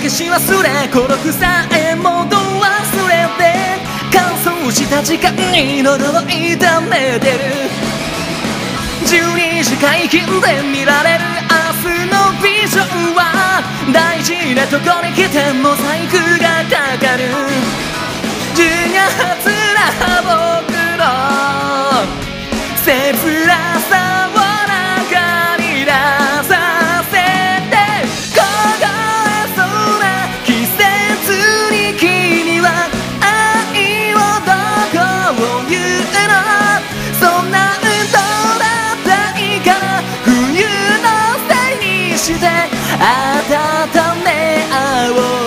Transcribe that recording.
けし忘れ孤独さえもど忘れて乾燥した時間に喉を痛めてる12時解禁で見られる明日のビジョンは大事なとこに来てモザイクがかかる自発な僕の切なさを中に出させて凍えそうな季節に君は愛をどこを言うのそんな運動だったいから冬のせいにして温め合おう